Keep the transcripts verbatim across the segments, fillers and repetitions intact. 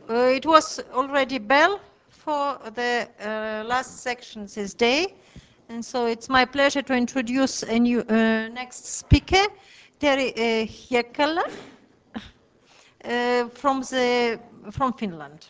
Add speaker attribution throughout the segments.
Speaker 1: uh, it was already bell for the uh, last section this day, and so it's my pleasure to introduce a new uh, next speaker, Terry uh, Hiekala, uh, from the from Finland.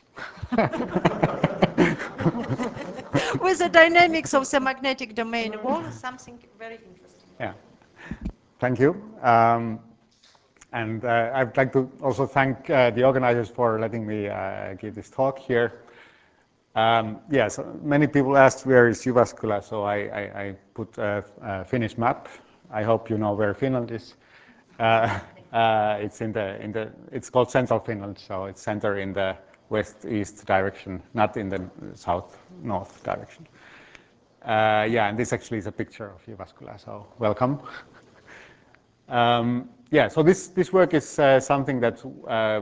Speaker 1: With the dynamics of the magnetic domain wall, something very interesting.
Speaker 2: Yeah, thank you. Um, and uh, I'd like to also thank uh, the organizers for letting me uh, give this talk here. Um, yeah, so many people asked where is Jyväskylä, so I, I, I put a, a Finnish map. I hope you know where Finland is. Uh, uh, it's in the in the it's called Central Finland, so it's center in the west-east direction, not in the south-north direction. Uh, yeah, and this actually is a picture of Jyväskylä, so welcome. um, yeah, so this this work is uh, something that uh,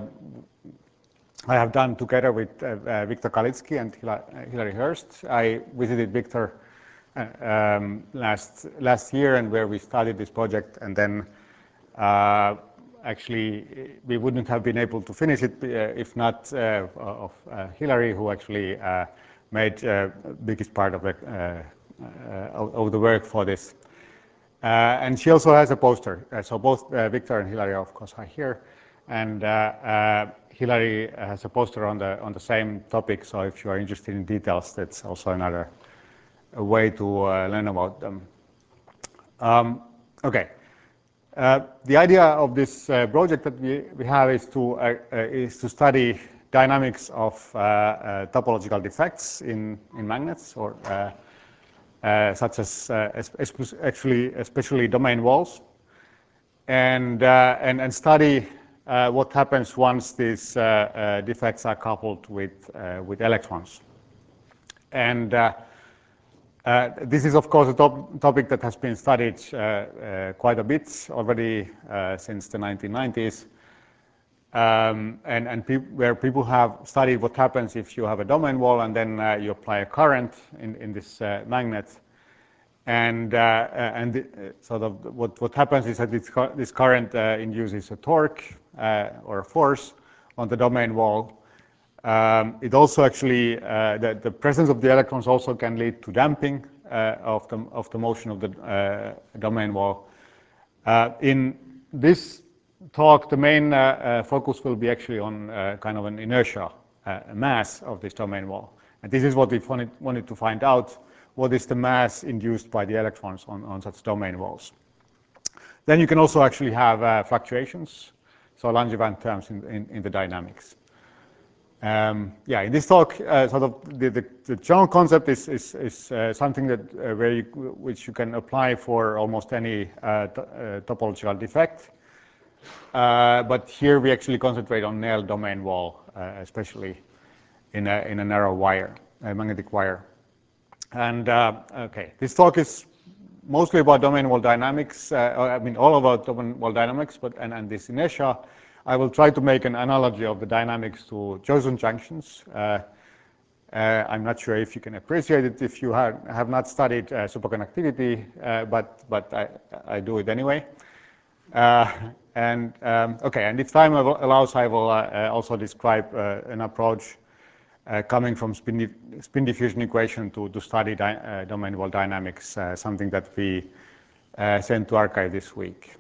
Speaker 2: I have done together with uh, uh, Victor Kalitsky and Hilary Hurst. I visited Victor uh, um, last last year, and where we started this project, and then uh, actually we wouldn't have been able to finish it uh, if not uh, of uh, Hilary, who actually uh, made uh, biggest part of the uh, uh, of the work for this. Uh, and she also has a poster. Uh, so both uh, Victor and Hilary, of course, are here. And uh, uh, Hilary has a poster on the on the same topic. So if you are interested in details, that's also another a way to uh, learn about them. Um, okay. Uh, the idea of this uh, project that we, we have is to uh, uh, is to study dynamics of uh, uh, topological defects in in magnets, or uh, uh, such as uh, actually especially domain walls, and uh, and and study uh, what happens once these uh, uh, defects are coupled with uh, with electrons. And uh, uh, this is, of course, a top topic that has been studied uh, uh, quite a bit already uh, since the nineteen nineties, um, and, and pe where people have studied what happens if you have a domain wall and then uh, you apply a current in, in this uh, magnet. And, uh, and the, uh, sort of what, what happens is that this, this current uh, induces a torque uh, or a force on the domain wall. Um, it also actually, uh, the, the presence of the electrons also can lead to damping uh, of, the, of the motion of the uh, domain wall. Uh, in this talk, the main uh, uh, focus will be actually on uh, kind of an inertia uh, mass of this domain wall. And this is what we wanted, wanted to find out. What is the mass induced by the electrons on, on such domain walls? Then you can also actually have uh, fluctuations, so Langevin terms in, in, in the dynamics. Um, yeah, in this talk, uh, sort of the, the, the general concept is, is, is uh, something that uh, where you, which you can apply for almost any uh, uh, topological defect. Uh, but here we actually concentrate on Néel domain wall, uh, especially in a, in a narrow wire, a magnetic wire. And uh, okay, this talk is mostly about domain wall dynamics. Uh, I mean, all about domain wall dynamics, but and, and this inertia. I will try to make an analogy of the dynamics to Josephson junctions. Uh, uh, I'm not sure if you can appreciate it if you have, have not studied uh, superconductivity, uh, but but I, I do it anyway. Uh, and um, okay, and if time allows, I will uh, also describe uh, an approach uh, coming from spin, di spin diffusion equation to to study di uh, domain wall dynamics, uh, something that we uh, sent to arXiv this week.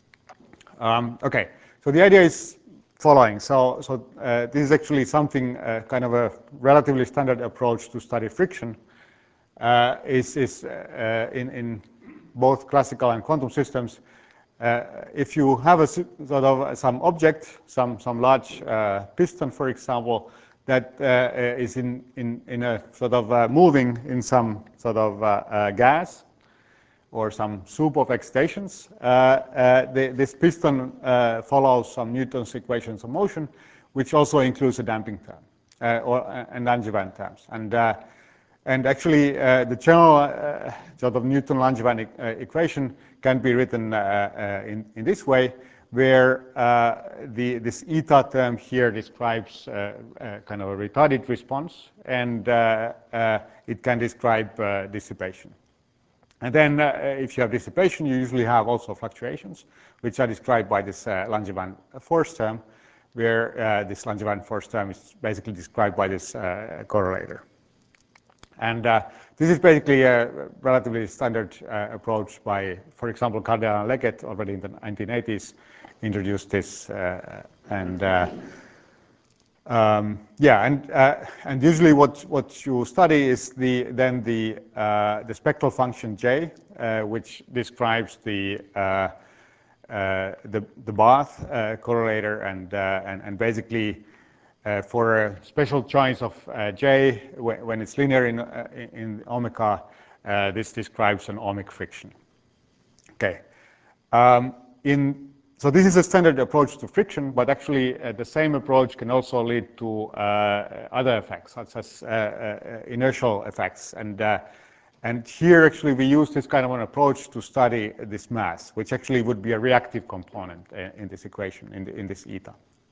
Speaker 2: Um, okay. So the idea is following. So, so uh, this is actually something, uh, kind of a relatively standard approach to study friction. Uh, is is uh, in, in both classical and quantum systems. Uh, if you have a sort of some object, some some large uh, piston, for example, that uh, is in in in a sort of uh, moving in some sort of uh, uh, gas, or some soup of excitations, uh, uh, the, this piston uh, follows some Newton's equations of motion, which also includes a damping term, uh, or uh, and Langevin terms. And uh, and actually, uh, the general uh, sort of Newton-Langevin e uh, equation can be written uh, uh, in in this way, where uh, the this eta term here describes uh, uh, kind of a retarded response, and uh, uh, it can describe uh, dissipation. And then uh, if you have dissipation, you usually have also fluctuations, which are described by this uh, Langevin force term. where uh, this Langevin force term is basically described by this uh, correlator. And uh, this is basically a relatively standard uh, approach by, for example, Cardell and Leggett already in the nineteen eighties introduced this. Uh, and uh, um, yeah, and uh, and usually what what you study is the then the uh, the spectral function J, uh, which describes the uh, uh, the the Bath uh, correlator, and uh, and and basically. Uh, for a special choice of uh, J, when it's linear in, uh, in omega, uh, this describes an ohmic friction. Okay. Um, in, so this is a standard approach to friction, but actually uh, the same approach can also lead to uh, other effects, such as uh, uh, inertial effects. And, uh, and here actually we use this kind of an approach to study this mass, which actually would be a reactive component in, in this equation, in, the, in this eta.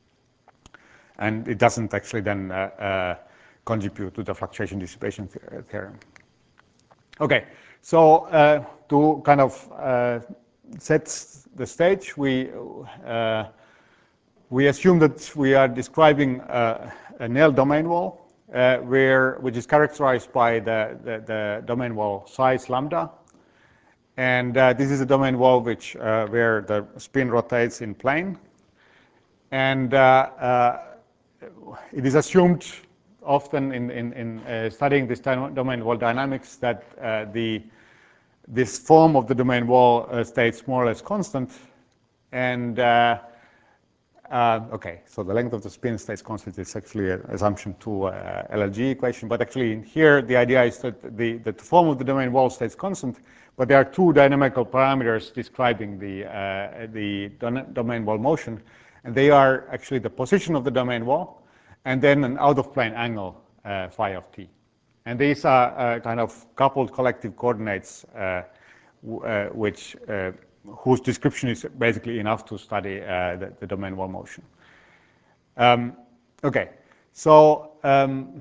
Speaker 2: And it doesn't actually then uh, uh, contribute to the fluctuation dissipation th theorem. Okay, so uh, to kind of uh, set the stage, we uh, we assume that we are describing uh, a Néel domain wall, uh, where which is characterized by the, the, the domain wall size lambda, and uh, this is a domain wall which uh, where the spin rotates in plane, and uh, uh, it is assumed often in, in, in uh, studying this domain wall dynamics that uh, the, this form of the domain wall uh, stays more or less constant. And uh, uh, okay, so the length of the spin stays constant is actually an assumption to uh, L L G equation. But actually in here, the idea is that the, that the form of the domain wall stays constant, but there are two dynamical parameters describing the, uh, the domain wall motion. And they are actually the position of the domain wall, and then an out-of-plane angle, uh, phi of t. And these are uh, kind of coupled collective coordinates, uh, uh, which, uh, whose description is basically enough to study uh, the, the domain wall motion. Um, okay, so um,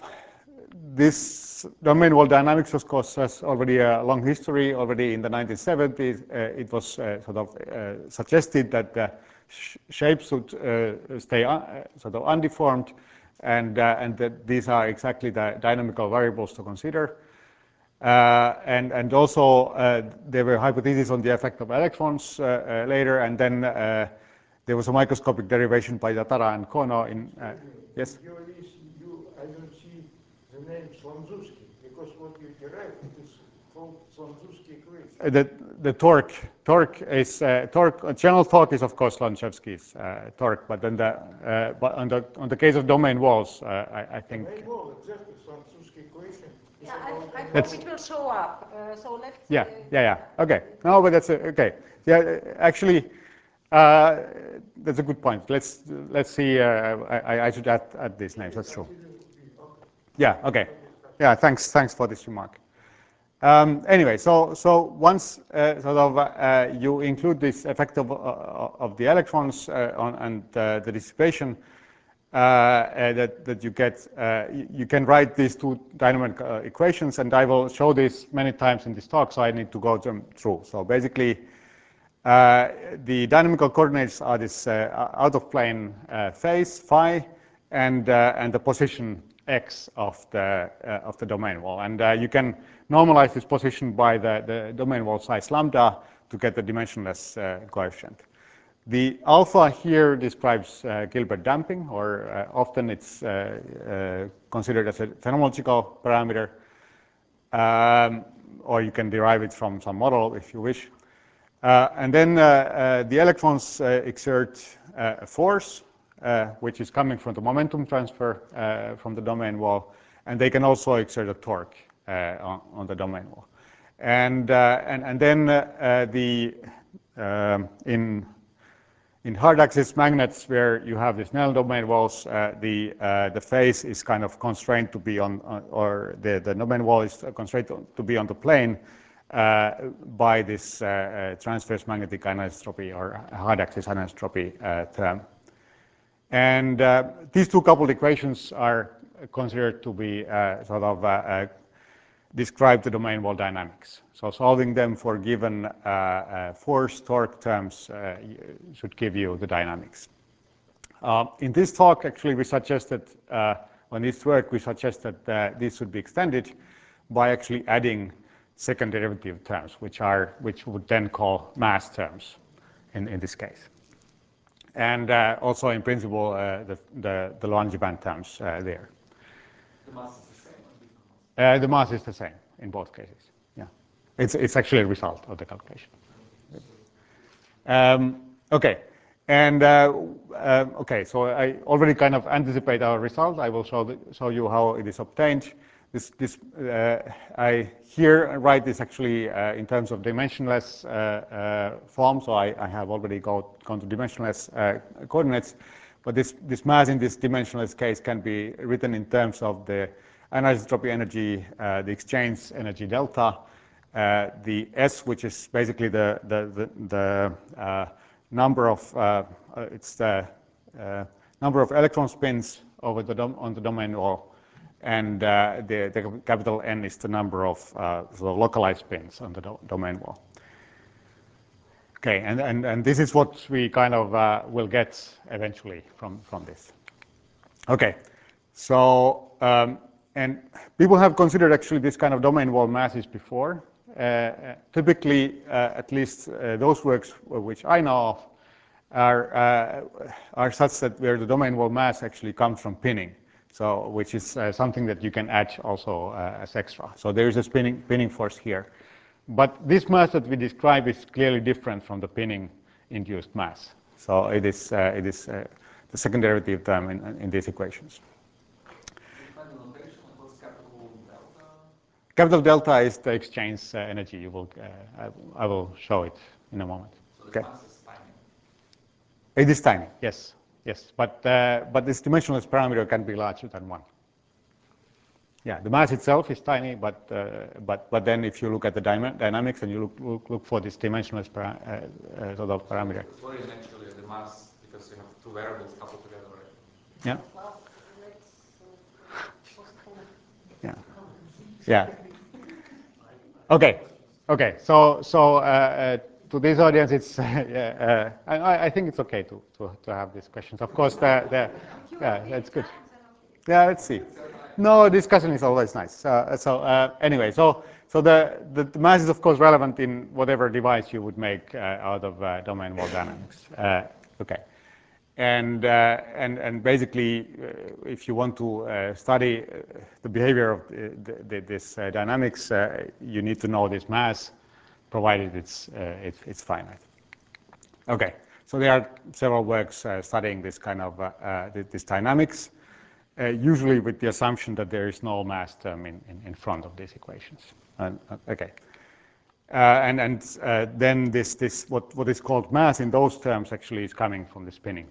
Speaker 2: this domain wall dynamics, of course, has already a long history. Already in the nineteen seventies, uh, it was uh, sort of uh, suggested that the sh shapes should uh, stay un sort of undeformed, and uh, and that these are exactly the dynamical variables to consider. Uh, and and also uh, there were hypotheses on the effect of electrons uh, uh, later, and then uh, there was a microscopic derivation by Yatara and Kono in uh, yes.
Speaker 3: You, I don't see the name Slanzewski, because what you derived is called Slanzewski equation.
Speaker 2: Uh, the the torque torque is uh, torque. Uh, general torque is of course Lanzewski's uh, torque, but then the uh, but on the on the case of domain walls, uh, I, I think.
Speaker 3: Domain wall, exactly, Slanzewski equation.
Speaker 1: Yeah, I, I
Speaker 2: That's,
Speaker 1: hope it will show up. Uh, so let's.
Speaker 2: yeah,
Speaker 1: Uh,
Speaker 2: yeah, yeah. Okay. No, but that's uh, okay. Yeah, uh, actually, uh, that's a good point. Let's let's see. Uh, I, I should add add these names. That's true. Yeah. Okay. Yeah. Thanks. Thanks for this remark. Um, anyway, so so once uh, sort of uh, you include this effect of, uh, of the electrons uh, on, and uh, the dissipation uh, uh, that that you get, uh, you, you can write these two dynamic uh, equations, and I will show this many times in this talk, so I need to go them through. So basically, uh, the dynamical coordinates are this uh, out of plane uh, phase phi, and uh, and the position x of the uh, of the domain wall, and uh, you can normalize this position by the, the domain wall size lambda to get the dimensionless uh, coefficient. The alpha here describes uh, Gilbert damping, or uh, often it's uh, uh, considered as a phenomenological parameter, um, or you can derive it from some model if you wish. Uh, and then uh, uh, the electrons uh, exert uh, a force, uh, which is coming from the momentum transfer uh, from the domain wall, and they can also exert a torque uh, on, on the domain wall. And, uh, and, and then uh, uh, the, um, in, in hard axis magnets where you have these Néel domain walls, uh, the, uh, the phase is kind of constrained to be on, uh, or the, the domain wall is constrained to, to be on the plane uh, by this uh, uh, transverse magnetic anisotropy or hard axis anisotropy uh, term. And uh, these two coupled equations are considered to be uh, sort of uh, uh, describe the domain wall dynamics. So solving them for given uh, uh, force torque terms uh, should give you the dynamics. Uh, in this talk, actually, we suggested, uh, on this work, we suggested that this should be extended by actually adding second derivative terms, which are which would then call mass terms in, in this case. And uh, also, in principle, uh, the, the, the Langevin terms uh, there.
Speaker 4: The mass is the same or different mass?
Speaker 2: Uh, the mass is the same in both cases. Yeah, it's it's actually a result of the calculation. Um, okay, and uh, uh, okay, so I already kind of anticipate our result. I will show the, show you how it is obtained. This this uh, I here write this actually uh, in terms of dimensionless uh, uh, form. So I, I have already go, gone to dimensionless uh, coordinates. But this, this mass in this dimensionless case can be written in terms of the anisotropy energy, uh, the exchange energy delta, uh, the S, which is basically the, the, the, the uh, number of, uh, it's the uh, number of electron spins over the dom on the domain wall, and uh, the, the capital N is the number of uh, sort of localized spins on the do domain wall. Okay, and, and, and this is what we kind of uh, will get eventually from, from this. Okay, so, um, and people have considered actually this kind of domain wall masses before. Uh, typically, uh, at least uh, those works which I know of are, uh, are such that where the domain wall mass actually comes from pinning. So, which is uh, something that you can add also uh, as extra. So there is a spinning, pinning force here. But this mass that we describe is clearly different from the pinning-induced mass. So it is, uh, it is uh, the second derivative term in, in these equations.
Speaker 4: Find the notation, what's capital delta?
Speaker 2: Capital delta is the exchange uh, energy. You will, uh, I, I will show it in a moment.
Speaker 4: So the
Speaker 2: Okay.
Speaker 4: mass is tiny.
Speaker 2: It is tiny, yes, yes. But, uh, but this dimensionless parameter can be larger than one. Yeah, the mass itself is tiny, but uh, but but then if you look at the dyna dynamics and you look look, look for this dimensionless para uh, uh, sort of parameter.
Speaker 4: So what is actually the mass, because you have two variables coupled together, right?
Speaker 2: Yeah. Yeah. Yeah. Okay. Okay. So so uh, uh, to this audience, it's uh, uh, I, I think it's okay to, to to have these questions. Of course, the the yeah, that's good. Yeah, let's see. No, discussion is always nice. Uh, so uh, anyway, so so the, the the mass is of course relevant in whatever device you would make uh, out of uh, domain wall dynamics. Uh, okay, and uh, and and basically, uh, if you want to uh, study uh, the behavior of the, the, the, this uh, dynamics, uh, you need to know this mass, provided it's uh, it's, it's finite. Okay, so there are several works uh, studying this kind of uh, uh, this dynamics. Uh, usually with the assumption that there is no mass term in, in, in front of these equations. Uh, okay. Uh, and and uh, then this, this what, what is called mass in those terms actually is coming from the spinning.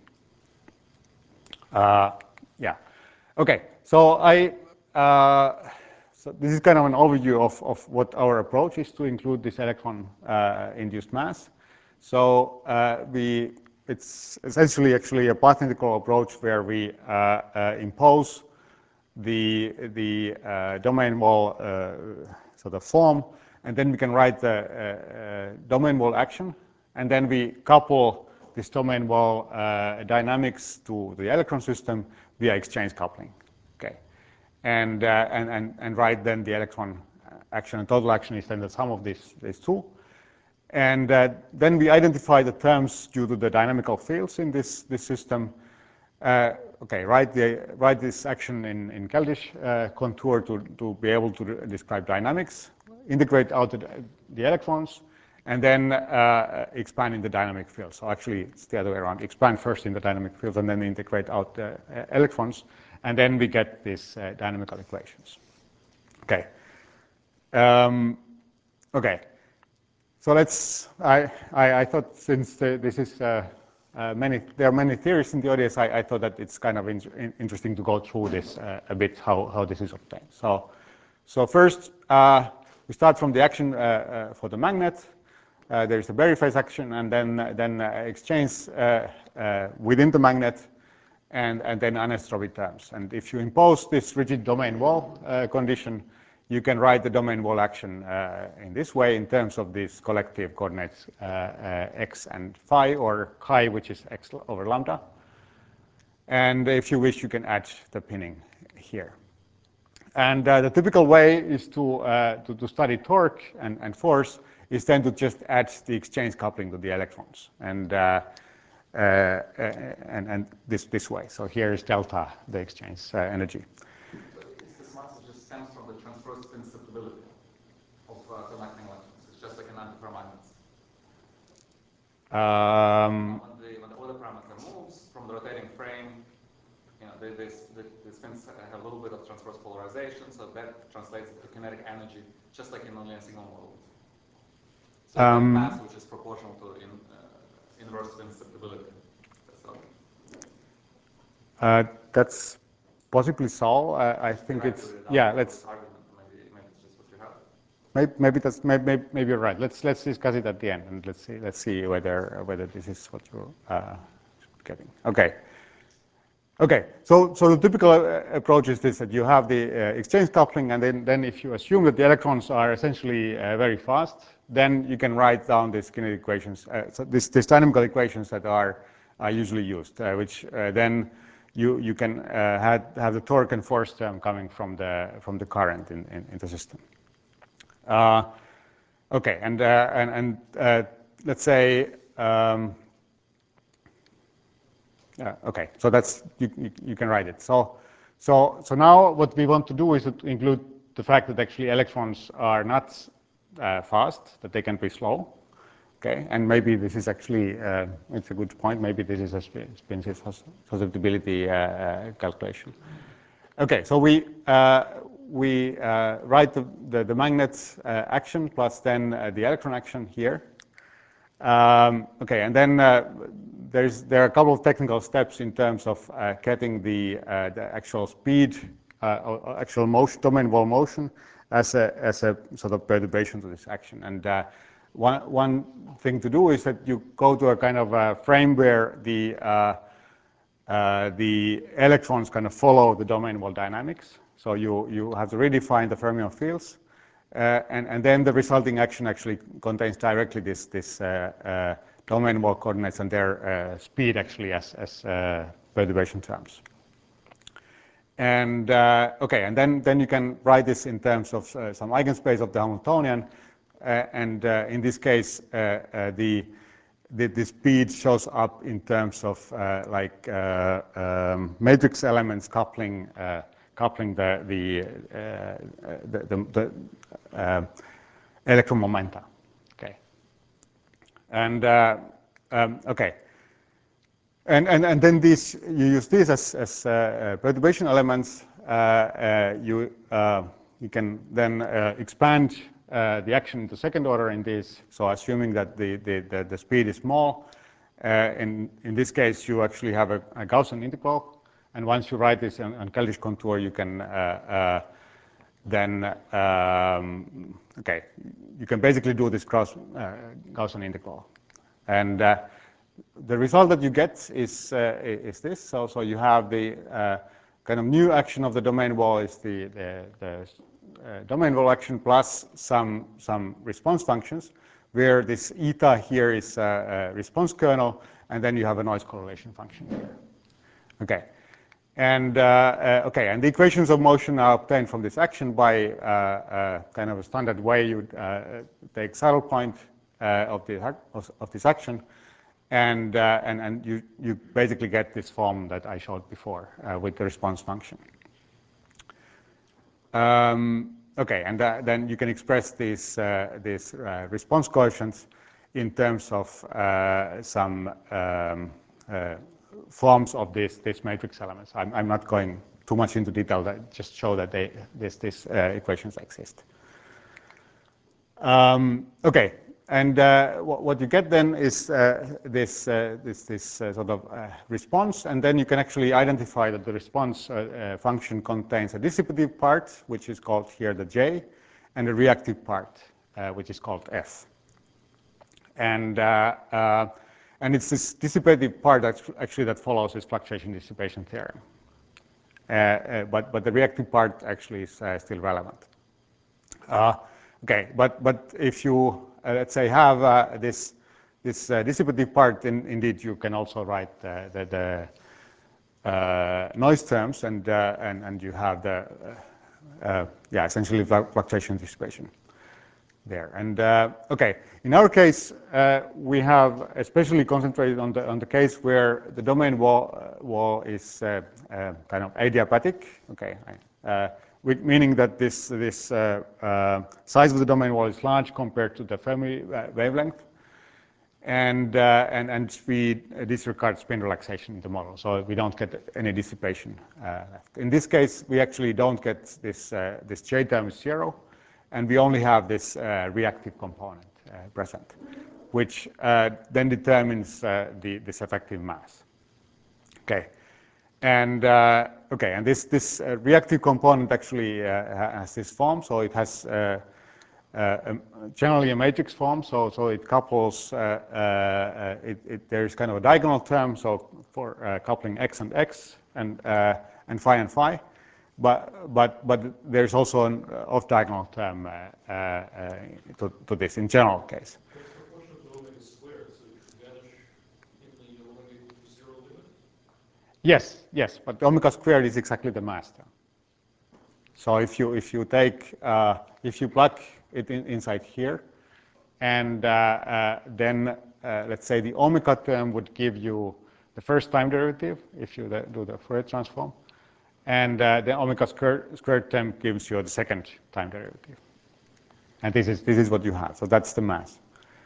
Speaker 2: Uh, yeah. Okay. So I uh, so this is kind of an overview of, of what our approach is to include this electron uh, induced mass. So uh, we it's essentially actually a path integral approach where we uh, uh, impose the, the uh, domain wall uh, sort of form, and then we can write the uh, uh, domain wall action, and then we couple this domain wall uh, dynamics to the electron system via exchange coupling. Okay, and uh, and and and write then the electron action and total action is then the sum of these these two. And uh, then we identify the terms due to the dynamical fields in this, this system. Uh, okay, write, the, write this action in, in Keldysh uh, contour to, to be able to describe dynamics, integrate out the, the electrons, and then uh, expand in the dynamic field. So actually, it's the other way around. Expand first in the dynamic field and then integrate out the uh, electrons, and then we get these uh, dynamical equations. Okay. Um, okay. So let's, I, I, I thought since the, this is uh, uh, many, there are many theories in the audience, I, I thought that it's kind of in, in, interesting to go through this uh, a bit, how, how this is obtained. So, so first, uh, we start from the action uh, uh, for the magnet. Uh, there is a Berry phase action, and then, then uh, exchange uh, uh, within the magnet, and, and then anisotropy terms. And if you impose this rigid domain wall uh, condition, you can write the domain wall action uh, in this way in terms of these collective coordinates uh, uh, x and phi, or chi, which is x over lambda. And if you wish, you can add the pinning here. And uh, the typical way is to, uh, to, to study torque and, and force is then to just add the exchange coupling to the electrons. And, uh, uh, and, and this, this way. So here is delta, the exchange uh, energy.
Speaker 4: But is this mass just stems from the transverse spin susceptibility of uh, conducting electrons? It's just like an antiferromagnet.
Speaker 2: Um,
Speaker 4: when, the, when the order parameter moves from the rotating frame, you know, they, they, the, the spins have a little bit of transverse polarization, so that translates into kinetic energy, just like in nonlinear signal models. So um, you have mass which is proportional to in, uh, inverse spin susceptibility. That's all.
Speaker 2: Uh, that's possibly so. Uh, I think it's, yeah, let's,
Speaker 4: argument. Maybe, maybe it's just what you have.
Speaker 2: maybe, maybe that's, maybe, maybe you're right. Let's, let's discuss it at the end, and let's see, let's see whether, whether this is what you're uh, getting. Okay. Okay, so, so the typical uh, approach is this, that you have the uh, exchange coupling, and then, then if you assume that the electrons are essentially uh, very fast, then you can write down these kinetic equations, uh, so this, these dynamical equations that are, are usually used, uh, which uh, then you, you can uh, have, have the torque and force term coming from the, from the current in, in, in the system. Uh, okay, and, uh, and, and uh, let's say, um, Uh, okay, so that's you, you, you can write it. So, so, so now what we want to do is to include the fact that actually electrons are not uh, fast, that they can be slow. Okay, and maybe this is actually uh, it's a good point. Maybe this is a spin susceptibility uh, uh, calculation. Okay, so we uh, we uh, write the the, the magnet uh, action plus then uh, the electron action here. Um, okay, and then uh, there's, there are a couple of technical steps in terms of uh, getting the, uh, the actual speed, uh, or actual motion, domain wall motion, as a, as a sort of perturbation to this action. And uh, one, one thing to do is that you go to a kind of a frame where the, uh, uh, the electrons kind of follow the domain wall dynamics. So you, you have to redefine the fermion fields. Uh, and, and then the resulting action actually contains directly this, this uh, uh, domain wall coordinates and their uh, speed actually as, as uh, perturbation terms. And uh, okay, and then, then you can write this in terms of uh, some eigenspace of the Hamiltonian. Uh, and uh, in this case, uh, uh, the, the, the speed shows up in terms of uh, like uh, um, matrix elements coupling uh, coupling the the uh, the, the, the uh, electron momenta. Okay, and uh, um, okay, and and and then these you use these as as uh, perturbation elements. Uh, uh, you uh, you can then uh, expand uh, the action into second order in this. So assuming that the the the, the speed is small, uh, in in this case you actually have a, a Gaussian integral. And once you write this on, on Keldysh contour, you can uh, uh, then, um, okay, you can basically do this cross uh, Gaussian integral. And uh, the result that you get is, uh, is this. So, so you have the uh, kind of new action of the domain wall is the, the, the uh, domain wall action plus some, some response functions, where this eta here is a, a response kernel, and then you have a noise correlation function here. Okay. And uh, uh, okay, and the equations of motion are obtained from this action by uh, uh, kind of a standard way. You uh, take saddle point uh, of, the, of, of this action, and uh, and and you you basically get this form that I showed before uh, with the response function. Um, okay, and uh, then you can express these uh, these uh, response coefficients in terms of uh, some um, uh, forms of this, this matrix elements. I'm, I'm not going too much into detail, that just show that they, this, these uh, equations exist. Um, okay, and uh, what, what you get then is uh, this, uh, this, this uh, sort of uh, response, and then you can actually identify that the response uh, uh, function contains a dissipative part, which is called here the J, and a reactive part, uh, which is called F. And uh, uh, And it's this dissipative part that actually that follows this fluctuation dissipation theorem. Uh, uh, but, but the reactive part actually is uh, still relevant. Uh, okay, but, but if you, uh, let's say, have uh, this, this uh, dissipative part, then indeed you can also write uh, the, the, uh, noise terms, and, uh, and, and you have the, uh, uh, yeah, essentially fluctuation dissipation there. And uh, okay, in our case, uh, we have especially concentrated on the on the case where the domain wall uh, wall is uh, uh, kind of adiabatic. Okay, uh, with, meaning that this this uh, uh, size of the domain wall is large compared to the Fermi uh, wavelength, and uh, and and we disregard spin relaxation in the model, so we don't get any dissipation uh, left. In this case, we actually don't get this uh, this J term is zero. And we only have this uh, reactive component uh, present, which uh, then determines uh, the, this effective mass. Okay, and uh, okay, and this this uh, reactive component actually uh, has this form, so it has uh, uh, um, generally a matrix form, so so it couples. Uh, uh, it, it, there is kind of a diagonal term, so for uh, coupling x and x and uh, and phi and phi. But, but, but there's also an off-diagonal term uh, uh, to, to this in general case.
Speaker 5: It's proportional to omega squared, so it should vanish in the omega equal to zero limit?
Speaker 2: Yes, yes, but omega squared is exactly the mass term. So if you, if you take, uh, if you plug it in, inside here, and uh, uh, then uh, let's say the omega term would give you the first time derivative if you do the Fourier transform. And uh, the omega squared, squared term gives you the second time derivative. And this is, this is what you have. So that's the mass.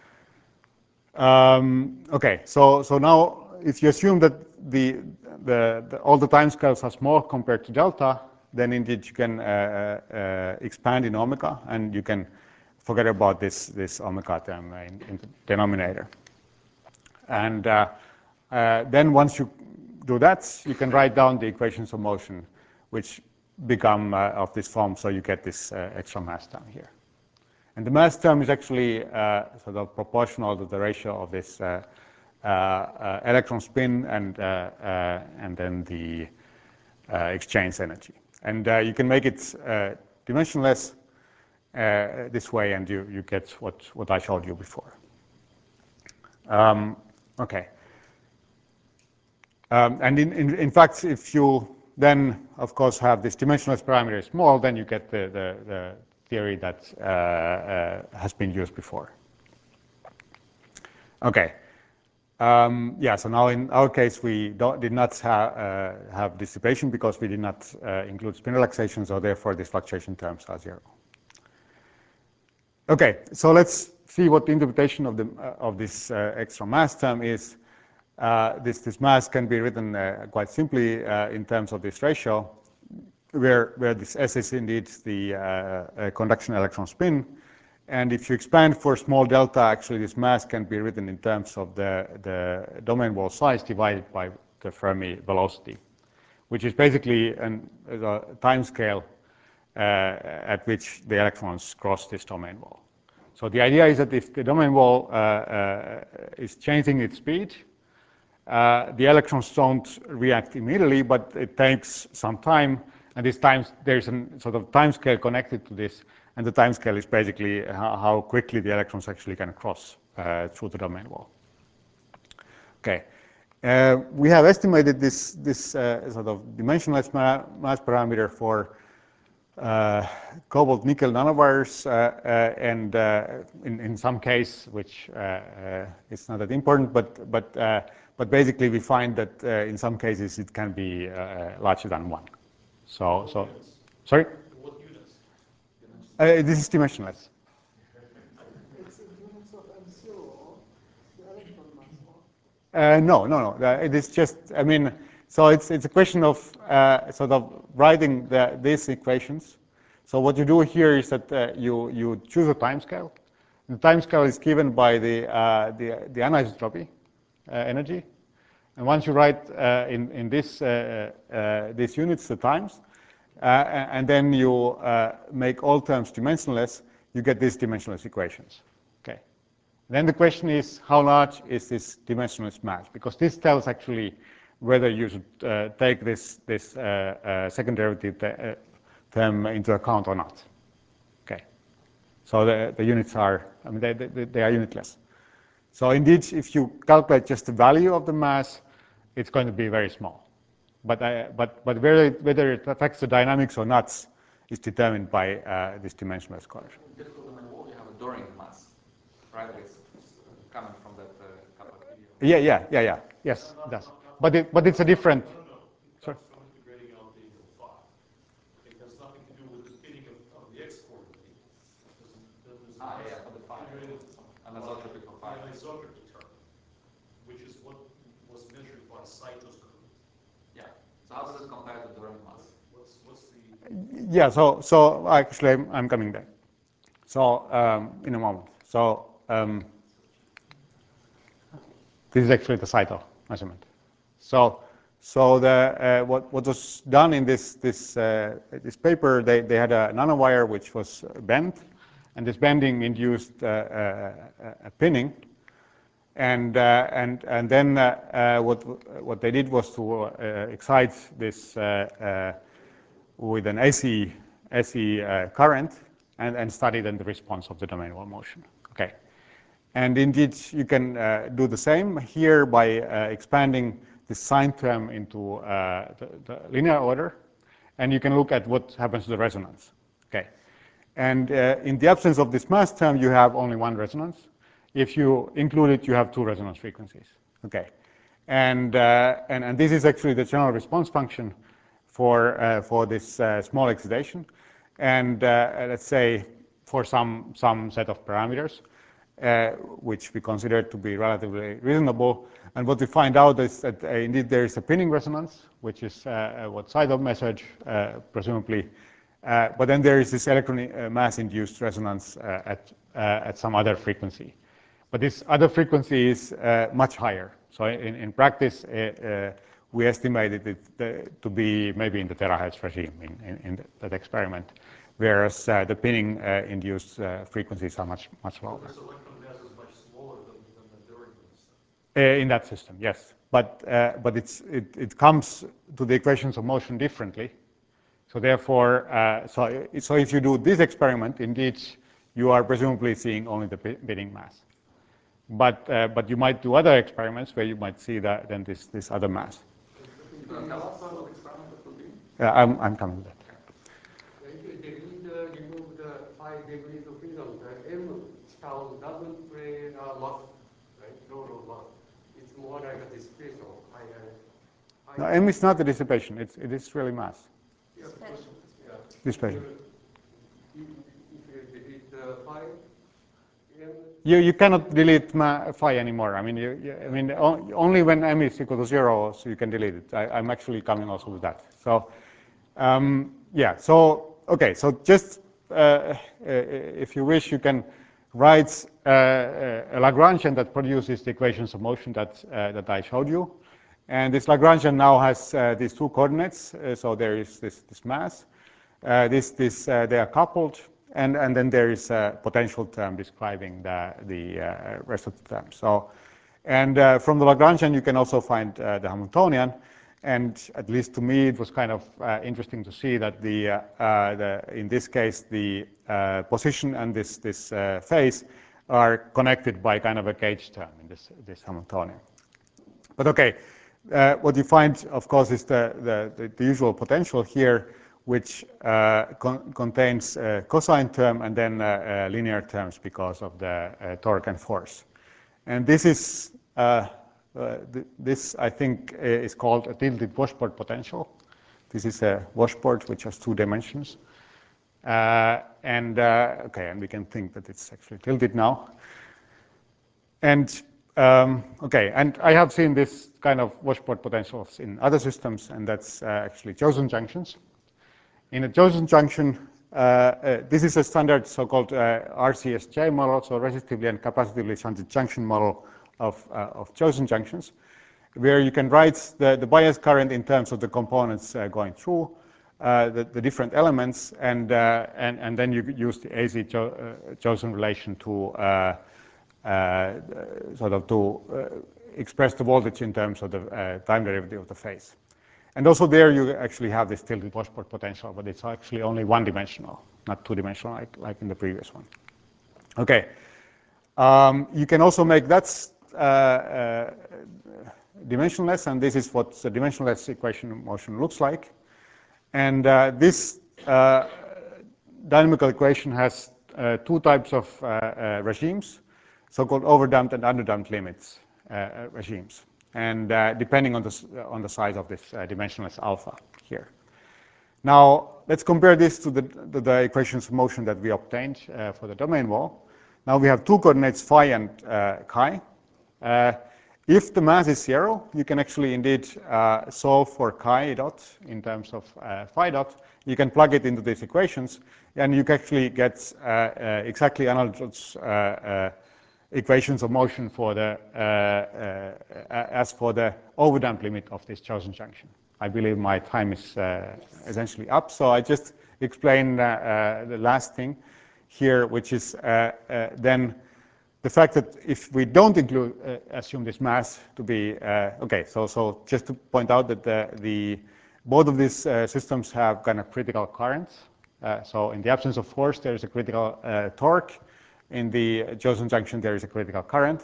Speaker 2: Um, okay, so, so now if you assume that the, the, the, all the time scales are small compared to delta, then indeed you can uh, uh, expand in omega, and you can forget about this, this omega term in, in the denominator. And uh, uh, then once you do that, you can write down the equations of motion, which become uh, of this form, so you get this uh, extra mass term here. And the mass term is actually uh, sort of proportional to the ratio of this uh, uh, uh, electron spin and, uh, uh, and then the uh, exchange energy. And uh, you can make it uh, dimensionless uh, this way, and you, you get what, what I showed you before. Um, okay. Um, and in, in, in fact, if you then, of course, have this dimensionless parameter small, then you get the, the, the theory that uh, uh, has been used before. Okay. Um, yeah, so now in our case, we don't, did not ha uh, have dissipation because we did not uh, include spin relaxation, so therefore these fluctuation terms are zero. Okay, so let's see what the interpretation of, the, uh, of this uh, extra mass term is. Uh, this, this mass can be written uh, quite simply uh, in terms of this ratio, where, where this S is indeed the uh, uh, conduction electron spin. And if you expand for small delta, actually this mass can be written in terms of the, the domain wall size divided by the Fermi velocity, which is basically an, a time scale uh, at which the electrons cross this domain wall. So the idea is that if the domain wall uh, uh, is changing its speed, Uh, the electrons don't react immediately, but it takes some time, and this time there's a sort of time scale connected to this, and the time scale is basically how, how quickly the electrons actually can cross uh, through the domain wall. Okay, uh, we have estimated this this uh, sort of dimensionless ma mass parameter for uh, cobalt nickel nanowires, uh, uh, and uh, in, in some case, which uh, uh, is not that important, but but uh, but basically we find that uh, in some cases it can be uh, larger than one. So
Speaker 5: What
Speaker 2: so
Speaker 5: units?
Speaker 2: sorry.
Speaker 5: What units?
Speaker 2: Uh, this is dimensionless.
Speaker 6: It's in units of M zero, the electron mass.
Speaker 2: Uh, no, no, no. Uh, it is just, I mean, so it's, it's a question of uh, sort of writing the, these equations. So what you do here is that uh, you, you choose a time scale. The time scale is given by the, uh, the, the anisotropy uh, energy. And once you write uh, in, in this, uh, uh, these units the times, uh, and then you uh, make all terms dimensionless, you get these dimensionless equations. Okay. Then the question is, how large is this dimensionless mass? Because this tells actually whether you should uh, take this, this uh, uh, second derivative uh, term into account or not. Okay. So the, the units are, I mean, they, they, they are unitless. So indeed, if you calculate just the value of the mass, it's going to be very small. But, I, but, but whether, whether it affects the dynamics or not is determined by uh, this dimensionless correlation.
Speaker 4: In typical domain wall, you have a Doring mass, right? It's coming from that uh, kappa P.
Speaker 2: Yeah, yeah, yeah, yeah. Yes, it does. But, it, but it's a different.
Speaker 5: No, no, no. It
Speaker 2: Sorry?
Speaker 5: comes from integrating out the angle phi. It has nothing to do with the spinning of, of the x coordinate. There's
Speaker 4: Ah, yeah, for the phi. An isotropic for phi.
Speaker 5: An isotropic term, which is what was measured by Saito's curve.
Speaker 4: Yeah. So how does it compare to Doring mass?
Speaker 5: What's what's the
Speaker 2: Yeah, so, so actually I'm, I'm coming there. So um, in a moment. So um, this is actually the Saito measurement. So, so the, uh, what, what was done in this, this, uh, this paper, they, they had a nanowire which was bent, and this bending induced uh, uh, a pinning. And, uh, and, and then uh, uh, what, what they did was to uh, excite this uh, uh, with an A C, A C uh, current and, and study then the response of the domain wall motion. Okay. And indeed, you can uh, do the same here by uh, expanding the sine term into uh, the, the linear order, and you can look at what happens to the resonance. Okay. And uh, in the absence of this mass term, you have only one resonance. If you include it, you have two resonance frequencies. Okay. And, uh, and, and this is actually the general response function for, uh, for this uh, small excitation. And uh, let's say for some, some set of parameters, uh, which we consider to be relatively reasonable. And what we find out is that uh, indeed there is a pinning resonance, which is uh, what Saito measured, uh, presumably. Uh, but then there is this electron uh, mass-induced resonance uh, at, uh, at some other frequency. But this other frequency is uh, much higher. So in, in practice, uh, uh, we estimated it uh, to be maybe in the terahertz regime in, in, in that experiment, whereas uh, the pinning uh, induced uh, frequencies are much, much lower.
Speaker 5: this electron mass is much smaller than, than the Doring mass?
Speaker 2: Uh, in that system, yes. But, uh, but it's, it, it comes to the equations of motion differently. So therefore, uh, so, so if you do this experiment, indeed, you are presumably seeing only the pinning mass. But, uh, but you might do other experiments where you might see that, then this, this other mass.
Speaker 4: Uh, tell us uh, what experiment that would be.
Speaker 2: Uh, I'm, I'm coming to that.
Speaker 7: If you degree the, remove the five degrees of freedom, the M town doesn't play a lot, right? Role of lot. It's more like a displacement. I, I,
Speaker 2: No, M is not the dissipation. It's, it is really mass.
Speaker 7: yeah, because, yeah.
Speaker 2: Dissipation.
Speaker 7: If, if you delete the five, M,
Speaker 2: You, you cannot delete ma phi anymore. I mean, you, you, I mean, o only when M is equal to zero, so you can delete it. I, I'm actually coming also with that. So, um, yeah. So, okay. So just uh, uh, if you wish, you can write uh, a Lagrangian that produces the equations of motion that uh, that I showed you. And this Lagrangian now has uh, these two coordinates. Uh, so there is this this mass. Uh, this this uh, they are coupled. And, and then there is a potential term describing the, the uh, rest of the terms. So, and uh, from the Lagrangian, you can also find uh, the Hamiltonian. And at least to me, it was kind of uh, interesting to see that the, uh, uh, the in this case, the uh, position and this, this uh, phase are connected by kind of a gauge term in this, this Hamiltonian. But okay, uh, what you find, of course, is the, the, the, the usual potential here, which uh, con contains a cosine term and then uh, uh, linear terms because of the uh, torque and force. And this is, uh, uh, th this I think is called a tilted washboard potential. This is a washboard which has two dimensions. Uh, and, uh, okay, and we can think that it's actually tilted now. And um, okay, and I have seen this kind of washboard potentials in other systems, and that's uh, actually Josephson junctions. In a Josephson junction, uh, uh, this is a standard so-called uh, R C S J model, so resistively and capacitively shunted junction model of, uh, of Josephson junctions, where you can write the, the bias current in terms of the components uh, going through uh, the, the different elements, and, uh, and, and then you use the A Z jo uh, Josephson relation to uh, uh, sort of to uh, express the voltage in terms of the uh, time derivative of the phase. And also there you actually have this tilted washboard potential, but it's actually only one-dimensional, not two-dimensional like, like in the previous one. Okay. Um, you can also make that uh, uh, dimensionless, and this is what the dimensionless equation of motion looks like. And uh, this uh, dynamical equation has uh, two types of uh, uh, regimes, so-called overdamped and underdamped limits uh, regimes, and uh, depending on the, on the size of this uh, dimensionless alpha here. Now, let's compare this to the, to the equations of motion that we obtained uh, for the domain wall. Now we have two coordinates, phi and uh, chi. Uh, if the mass is zero, you can actually indeed uh, solve for chi dot in terms of uh, phi dot. You can plug it into these equations, and you can actually get uh, uh, exactly analogous uh, uh, equations of motion for the, uh, uh, as for the overdamped limit of this chosen junction. I believe my time is uh, essentially up, so I just explain uh, uh, the last thing here, which is uh, uh, then the fact that if we don't include, uh, assume this mass to be, uh, okay, so, so just to point out that the, the both of these uh, systems have kind of critical currents. Uh, so in the absence of force, there is a critical uh, torque. In the chosen junction, there is a critical current.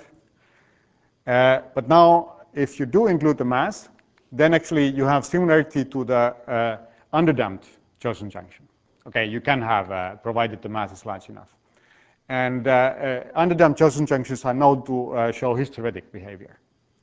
Speaker 2: Uh, but now, if you do include the mass, then actually you have similarity to the uh, underdamped chosen junction. Okay, you can have, uh, provided the mass is large enough. And uh, uh, underdamped chosen junctions are known to uh, show hysteretic behavior.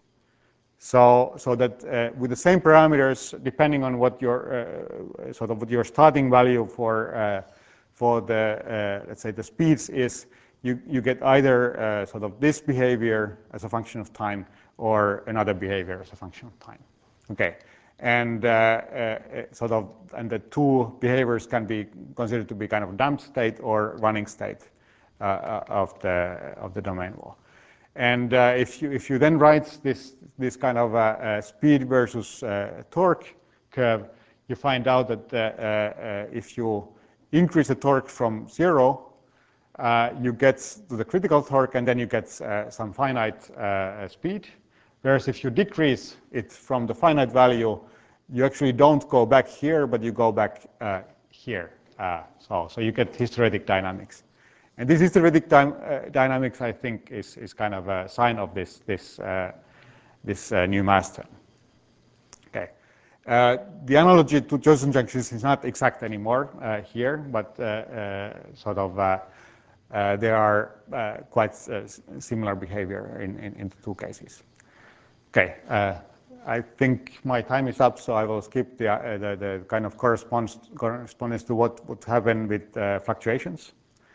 Speaker 2: So, so that uh, with the same parameters, depending on what your uh, sort of what your starting value for uh, for the uh, let's say the speeds is, you you get either uh, sort of this behavior as a function of time or another behavior as a function of time. Okay, and uh, uh, sort of and the two behaviors can be considered to be kind of damped state or running state uh, of the of the domain wall. And uh, if you if you then write this this kind of uh, uh, speed versus uh, torque curve, you find out that uh, uh, if you increase the torque from zero, uh, you get to the critical torque, and then you get uh, some finite uh, speed. Whereas if you decrease it from the finite value, you actually don't go back here, but you go back uh, here. Uh, so so you get hysteretic dynamics. And this hysteretic time, uh, dynamics, I think, is, is kind of a sign of this, this, uh, this uh, new mass term. Okay. Uh, the analogy to chosen junctions is not exact anymore uh, here, but uh, uh, sort of uh, uh, there are uh, quite uh, similar behavior in, in, in the two cases. Okay. Uh, I think my time is up, so I will skip the, uh, the, the kind of corresponds, correspondence to what would happen with uh, fluctuations.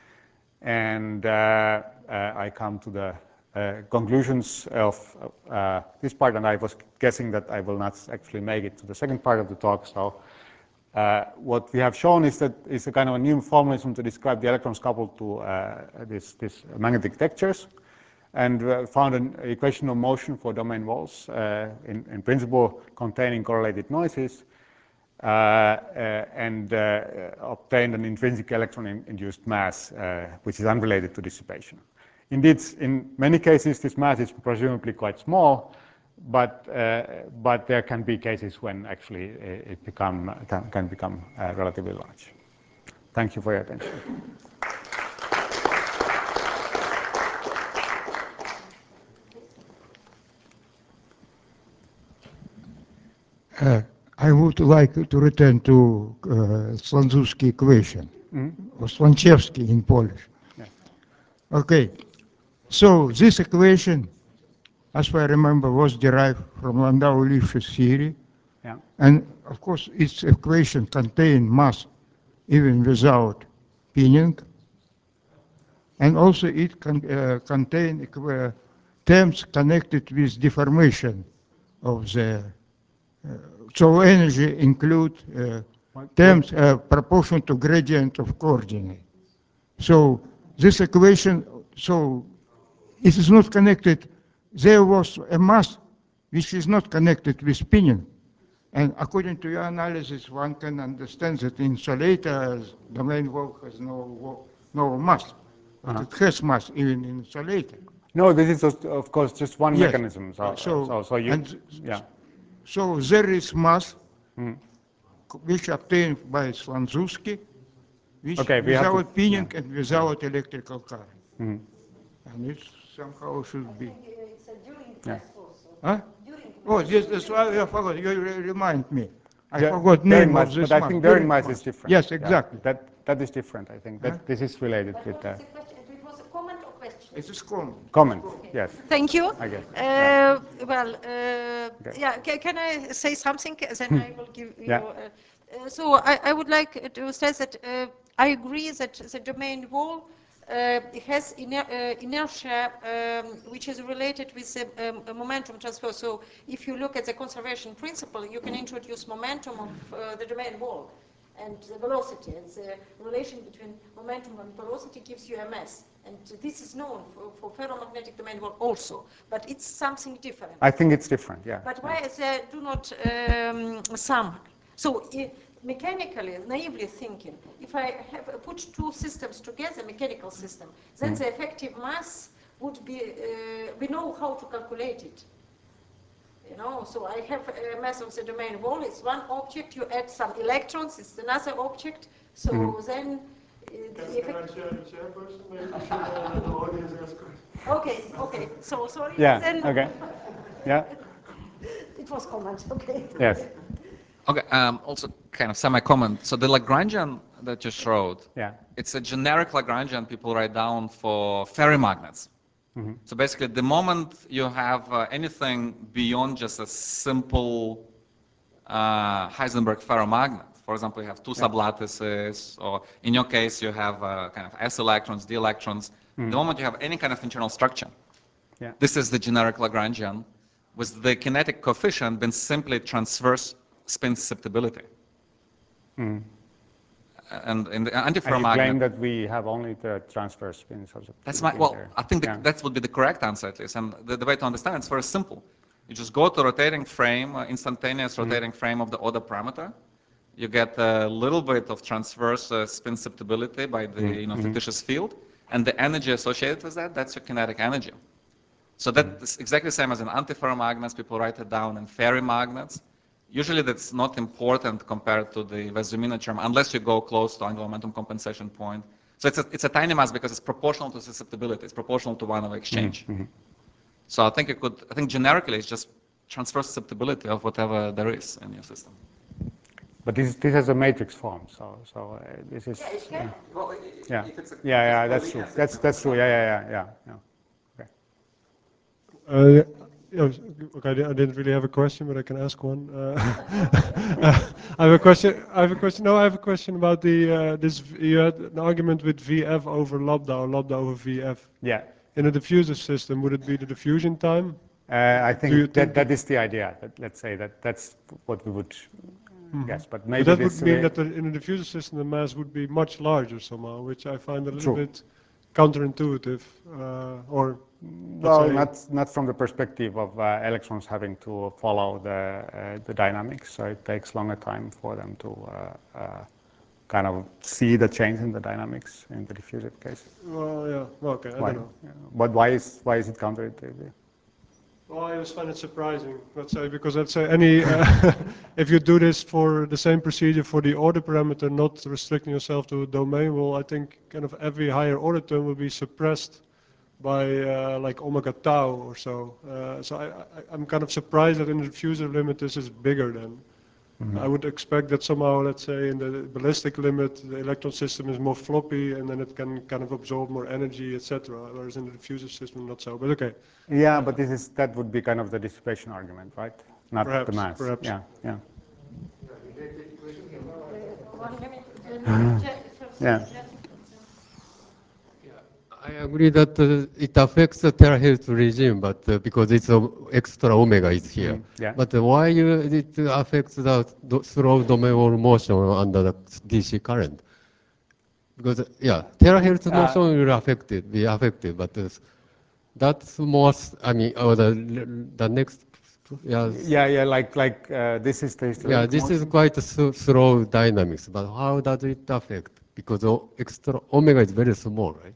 Speaker 2: And uh, uh, I come to the uh, conclusions of uh, this part, and I was guessing that I will not actually make it to the second part of the talk. So uh, what we have shown is that it's a kind of a new formalism to describe the electrons coupled to uh, this, this magnetic textures, and uh, found an equation of motion for domain walls, uh, in, in principle containing correlated noises. Uh, uh, and uh, obtained an intrinsic electron-induced mass, uh, which is unrelated to dissipation. Indeed, in many cases, this mass is presumably quite small, but uh, but there can be cases when actually it become can, can become uh, relatively large. Thank you for your attention.
Speaker 3: Uh, I would like to return to uh, Slanzewski equation,
Speaker 2: Mm-hmm.
Speaker 3: or Slanchevsky in Polish.
Speaker 2: Yeah.
Speaker 3: Okay, so this equation, as I remember, was derived from Landau-Lifshitz theory.
Speaker 2: Yeah.
Speaker 3: And of course, its equation contained mass even without pinning. And also it con uh, contained uh, terms connected with deformation of the, uh, so energy include uh, terms uh, proportional to gradient of coordinate. So this equation, so it is not connected, there was a mass which is not connected with spinning. And according to your analysis, one can understand that insulator domain wall has no, no mass, but
Speaker 2: Uh-huh.
Speaker 3: it has mass even in insulator.
Speaker 2: No, this is just, of course just one
Speaker 3: Yes.
Speaker 2: mechanism. So,
Speaker 3: So,
Speaker 2: so, so you,
Speaker 3: and
Speaker 2: yeah.
Speaker 3: so there is mass
Speaker 2: Mm.
Speaker 3: which obtained by Slanzewski, which
Speaker 2: Okay, we have to-
Speaker 3: without pinning
Speaker 2: yeah.
Speaker 3: and without electrical current.
Speaker 2: Mm.
Speaker 3: And it somehow should be.
Speaker 1: It's a during
Speaker 2: Yeah.
Speaker 1: mass also.
Speaker 3: Huh?
Speaker 1: During
Speaker 3: Oh, yes, that's why I forgot. You re- remind me. I
Speaker 2: The-
Speaker 3: forgot
Speaker 2: during
Speaker 3: name
Speaker 2: mass,
Speaker 3: of this
Speaker 2: but I
Speaker 3: mass.
Speaker 2: think during
Speaker 3: During
Speaker 2: mass
Speaker 3: mass.
Speaker 2: is different.
Speaker 3: Yes,
Speaker 2: Yeah,
Speaker 3: exactly.
Speaker 2: that that is different. I think that
Speaker 3: Huh?
Speaker 2: this is related
Speaker 1: But
Speaker 2: with
Speaker 1: what
Speaker 2: the
Speaker 1: was the question? It was a comment or question?
Speaker 3: It's a scrum.
Speaker 2: comment. Yes.
Speaker 1: Thank you.
Speaker 2: I guess.
Speaker 1: Uh, well, uh,
Speaker 2: Okay.
Speaker 1: yeah, ca- can I say something? Then I will give you.
Speaker 2: Yeah.
Speaker 1: Uh, uh, so I, I would like to say that uh, I agree that the domain wall uh, has iner uh, inertia um, which is related with the um, momentum transfer. So if you look at the conservation principle, you can introduce momentum of uh, the domain wall and the velocity, and the relation between momentum and velocity gives you a mass. And this is known for, for ferromagnetic domain wall also, but it's something different.
Speaker 2: I think it's different. Yeah.
Speaker 1: But
Speaker 2: yeah.
Speaker 1: why they do not um, sum? So uh, mechanically, naively thinking, if I have put two systems together, mechanical system, then
Speaker 2: Mm.
Speaker 1: the effective mass would be, uh, we know how to calculate it. You know, so I have a mass of the domain wall. It's one object. You add some electrons. It's another object. So
Speaker 2: Mhm.
Speaker 1: then, uh, the
Speaker 5: Can, can I
Speaker 1: effect.
Speaker 5: share the chairperson? Maybe we should uh, let the audience ask questions.
Speaker 1: Okay, okay. So sorry.
Speaker 2: Yeah.
Speaker 1: Then
Speaker 2: Okay. Yeah.
Speaker 1: it was comment. Okay.
Speaker 2: Yes.
Speaker 4: Okay, um, also kind of semi-comment. So the Lagrangian that you showed,
Speaker 2: Yeah.
Speaker 4: it's a generic Lagrangian people write down for ferrimagnets.
Speaker 2: Mhm.
Speaker 4: So basically, the moment you have uh, anything beyond just a simple uh, Heisenberg ferromagnet, for example, you have two
Speaker 2: Yeah.
Speaker 4: sublattices, or in your case, you have uh, kind of s electrons, d electrons.
Speaker 2: Mhm.
Speaker 4: The moment you have any kind of internal structure,
Speaker 2: Yeah.
Speaker 4: this is the generic Lagrangian, with the kinetic coefficient being simply transverse spin susceptibility.
Speaker 2: Mhm.
Speaker 4: And in the
Speaker 2: And you claim
Speaker 4: antiferromagnet,
Speaker 2: that we have only the transverse spin substitute.
Speaker 4: that's my, well,
Speaker 2: there.
Speaker 4: I think the,
Speaker 2: Yeah.
Speaker 4: that would be the correct answer at least. And the, the way to understand it is very simple. You just go to rotating frame, uh, instantaneous rotating frame of the order parameter. You get a little bit of transverse uh, spin susceptibility by the you know, fictitious field. And the energy associated with that, that's your kinetic energy. So that's exactly the same as in antiferromagnets. People write it down in ferrimagnets. Usually that's not important compared to the Versumina term unless you go close to angular momentum compensation point. So it's a, it's a tiny mass because it's proportional to susceptibility. It's proportional to one over exchange.
Speaker 2: Mm-hmm.
Speaker 4: So I think you could, I think generically it's just transfer susceptibility of whatever there is in your system.
Speaker 2: But this this has a matrix form, so so uh, this is.
Speaker 1: Yeah, it can.
Speaker 4: Well,
Speaker 2: Yeah. Yeah, yeah, that's true. That's that's true. Yeah, yeah, yeah, yeah, yeah. Okay.
Speaker 5: Uh, yeah, okay, I di- I didn't really have a question, but I can ask one. Uh, I have a question. I have a question. No, I have a question about the uh, this. v- You had an argument with V F over lambda or lambda over V F.
Speaker 2: Yeah.
Speaker 5: In a diffuser system, would it be the diffusion time?
Speaker 2: Uh, I
Speaker 5: Do you
Speaker 2: think that
Speaker 5: think
Speaker 2: that
Speaker 5: it-
Speaker 2: is the idea. That, let's say that that's what we would guess. But
Speaker 5: But
Speaker 2: maybe
Speaker 5: that
Speaker 2: this
Speaker 5: would mean
Speaker 2: way-
Speaker 5: that the, in a diffuser system, the mass would be much larger somehow, which I find a little
Speaker 2: True.
Speaker 5: bit counterintuitive, uh, or let's
Speaker 2: Well,
Speaker 5: say-
Speaker 2: not not from the perspective of uh, electrons having to follow the uh, the dynamics. So it takes longer time for them to uh, uh, kind of see the change in the dynamics in the diffusive case.
Speaker 5: Well, yeah. Well, okay, I
Speaker 2: Why?
Speaker 5: don't know.
Speaker 2: Yeah. But why is why is it counterintuitive?
Speaker 5: Well, I just find it surprising, let's say, because let's say any, uh, if you do this for the same procedure for the order parameter, not restricting yourself to a domain, well, I think kind of every higher order term will be suppressed by uh, like omega tau or so. Uh, so I, I, I'm kind of surprised that in the diffuser limit this is bigger than. I would expect that somehow, let's say, in the ballistic limit, the electron system is more floppy, and then it can kind of absorb more energy, et cetera. Whereas in the diffuser system, not so. But okay,
Speaker 2: Yeah, but this is that would be kind of the dissipation argument, right? Not the
Speaker 5: perhaps,
Speaker 2: mass.
Speaker 5: perhaps.
Speaker 2: Yeah, yeah,
Speaker 1: One minute. then Je- first,
Speaker 2: yeah.
Speaker 1: Jeff.
Speaker 7: I agree that uh, it affects the terahertz regime, but uh, because it's uh, extra omega is here.
Speaker 2: Mhm, yeah.
Speaker 7: But uh, why uh, it affects the do- slow domain wall motion under the D C current? Because uh, yeah, terahertz
Speaker 2: Uh,
Speaker 7: motion will affect it, be affected, but uh, that's more. s- I mean, or the the next. Yeah, s-
Speaker 2: Yeah, yeah, like like uh, this is the hysteretic
Speaker 7: yeah, this is
Speaker 2: motion.
Speaker 7: quite a s- slow dynamics. But how does it affect? Because o- extra omega is very small, right?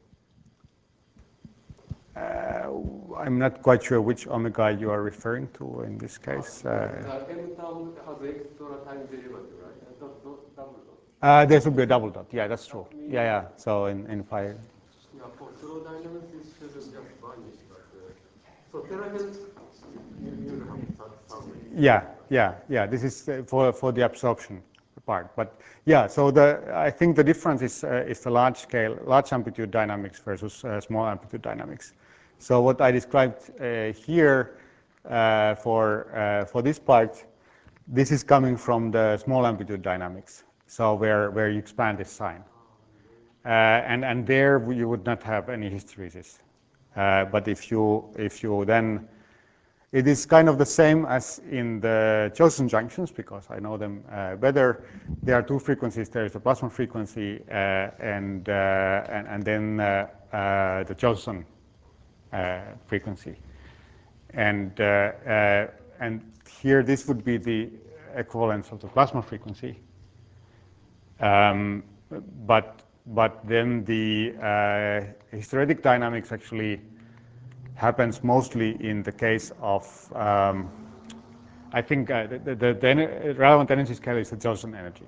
Speaker 2: Uh, I'm not quite sure which omega you are referring to in this case. Uh,
Speaker 7: The M term has extra time derivative, right? Uh, dot- dot- double dot.
Speaker 2: uh, there should be a double dot. Yeah, that's true. Yeah, yeah. So in in phi.
Speaker 7: Yeah, for slow dynamics, this should just vanish. But uh, so terahertz, you, you have some, some
Speaker 2: Yeah, yeah, yeah. This is uh, for for the absorption part. But yeah, so the I think the difference is uh, is the large scale, large amplitude dynamics versus uh, small amplitude dynamics. So what I described uh, here uh, for uh, for this part, this is coming from the small amplitude dynamics. So where where you expand this sign, uh, and and there you would not have any hysteresis. Uh, but if you if you then it is kind of the same as in the Josephson junctions, because I know them uh, better. There are two frequencies. There is the plasma frequency uh, and, uh, and, and then uh, uh, the Josephson uh, frequency. And, uh, uh, and here this would be the equivalence of the plasma frequency. Um, but, but then the uh, hysteretic dynamics actually happens mostly in the case of, um, I think uh, the, the, the relevant energy scale is the Josephson energy.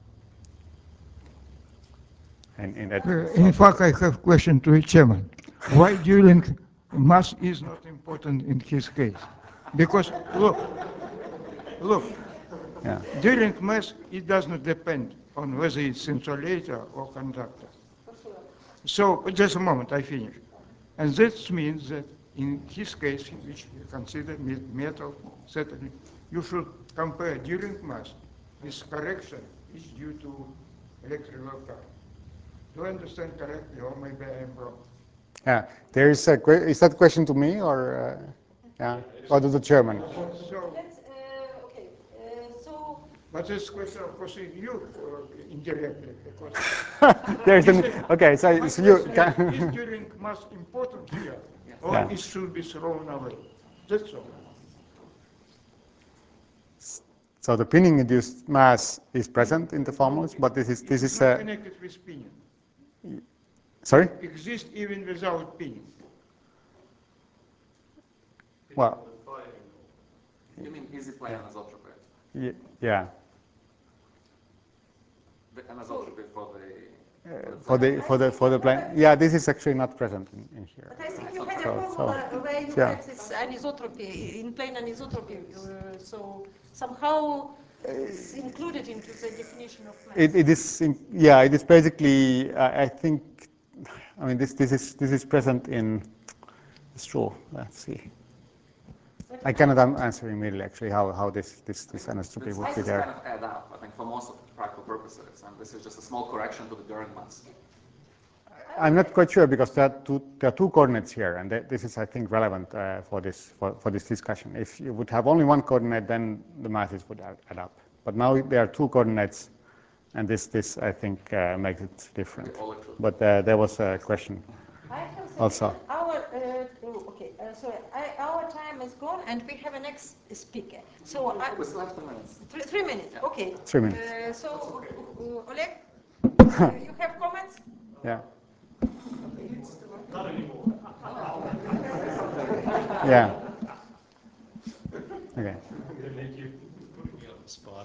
Speaker 2: And, in that
Speaker 3: Uh, in fact, I have a question to the chairman. Why during mass is not important in his case? Because look, look,
Speaker 2: yeah.
Speaker 3: during mass it does not depend on whether it's insulator or conductor. So just a moment, I finish. And that means that in his case, which you consider metal, certainly, you should compare during mass with correction is due to electrical current. Do I understand correctly, or maybe I am wrong?
Speaker 2: Yeah, there is a is that question to me or uh, yeah, or to the chairman?
Speaker 3: So,
Speaker 1: Let's, uh, okay, uh, so
Speaker 3: but this question, of course, is you uh, indirectly, because
Speaker 2: There's
Speaker 3: is
Speaker 2: an,
Speaker 3: it-
Speaker 2: okay, so,
Speaker 3: my
Speaker 2: so you
Speaker 3: question is, is
Speaker 2: can.
Speaker 3: during mass important here, or
Speaker 2: Yeah.
Speaker 3: it should be thrown away? That's all.
Speaker 2: So the pinning-induced mass is present in the formulas, but this is this
Speaker 3: It is
Speaker 2: is
Speaker 3: not
Speaker 2: uh,
Speaker 3: connected with pinning.
Speaker 2: sorry.
Speaker 3: Exists even without pinning.
Speaker 2: Well,
Speaker 4: You mean easy plane anisotropy?
Speaker 2: y- yeah.
Speaker 4: The anisotropy for the
Speaker 2: Uh, for the for the for the plane, yeah, this is actually not present in, in here.
Speaker 1: But I think you had a
Speaker 2: So- so,
Speaker 1: formula where you
Speaker 2: yeah.
Speaker 1: had this anisotropy, in plane anisotropy, uh, so somehow it's included into the definition of mass.
Speaker 2: It, it is, in, yeah, it is basically. I, I think. I mean, this this is this is present in. It's true. Let's see. I cannot an- answer immediately actually how, how this this this anisotropy
Speaker 4: the
Speaker 2: would be
Speaker 4: sizes
Speaker 2: there.
Speaker 4: kind of add up, I think, for most of practical purposes, and this is just a small correction to the Dirac mass.
Speaker 2: I'm not quite sure because there are two, there are two coordinates here, and th this is, I think, relevant uh, for this for, for this discussion. If you would have only one coordinate, then the masses would add, add up. But now there are two coordinates, and this this I think uh, makes it different. But uh, there was a question
Speaker 1: I have the
Speaker 2: also.
Speaker 1: feeling our, uh, oh, okay, uh, sorry, I, our time is gone and we have a next speaker. So I,
Speaker 4: We still have two minutes.
Speaker 1: three, three minutes, okay.
Speaker 2: Three minutes.
Speaker 1: Uh, so, uh, Oleg, uh, you have comments?
Speaker 2: Yeah.
Speaker 5: Not anymore.
Speaker 2: Yeah. Okay.
Speaker 8: Thank you for putting me on the spot.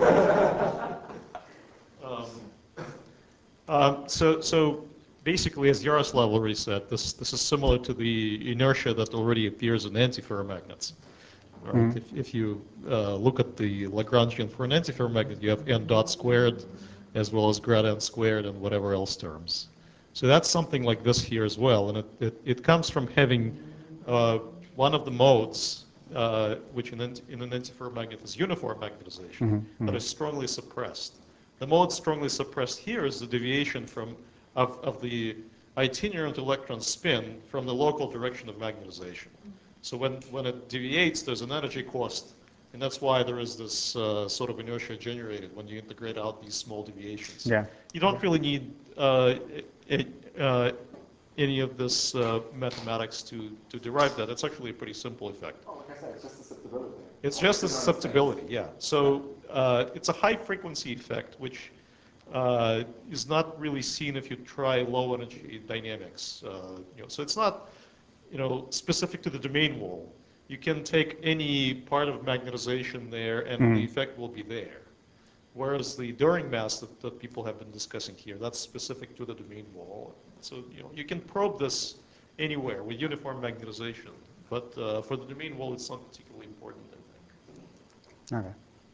Speaker 8: um, um, so, so basically, as Yaroslav already said, this this is similar to the inertia that already appears in antiferromagnets. Right?
Speaker 2: Mhm.
Speaker 8: If, if you uh, look at the Lagrangian for an antiferromagnet, you have n dot squared, as well as grad n squared, and whatever else terms. So that's something like this here as well, and it it, it comes from having uh, one of the modes, uh, which in, in an antiferromagnet is uniform magnetization,
Speaker 2: Mhm,
Speaker 8: that
Speaker 2: mhm.
Speaker 8: is strongly suppressed. The mode strongly suppressed here is the deviation from of, of the itinerant electron spin from the local direction of magnetization. So when, when it deviates, there's an energy cost, and that's why there is this uh, sort of inertia generated when you integrate out these small deviations.
Speaker 2: Yeah.
Speaker 8: You don't really need uh, a, uh, any of this uh, mathematics to, to derive that. It's actually a pretty simple effect.
Speaker 4: Oh, like I said, it's just susceptibility.
Speaker 8: It's just a susceptibility, yeah. So uh, it's a high frequency effect, which uh, is not really seen if you try low energy dynamics. Uh, you know, so it's not, you know, specific to the domain wall. You can take any part of magnetization there, and
Speaker 2: Mhm.
Speaker 8: the effect will be there. Whereas the Dirac mass that, that people have been discussing here, that's specific to the domain wall. So you know, you can probe this anywhere with uniform magnetization, but uh, for the domain wall, it's not particularly important, I think.
Speaker 2: Okay.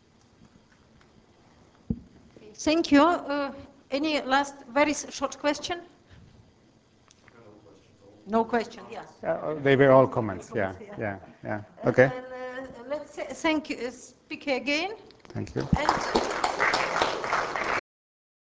Speaker 1: Thank you. Uh, any last very s- short question? No question, yes.
Speaker 2: Uh, they were all comments, yeah, yeah, yeah. Okay.
Speaker 1: And, uh, let's say, thank you, uh, speaker again.
Speaker 2: Thank you.
Speaker 1: And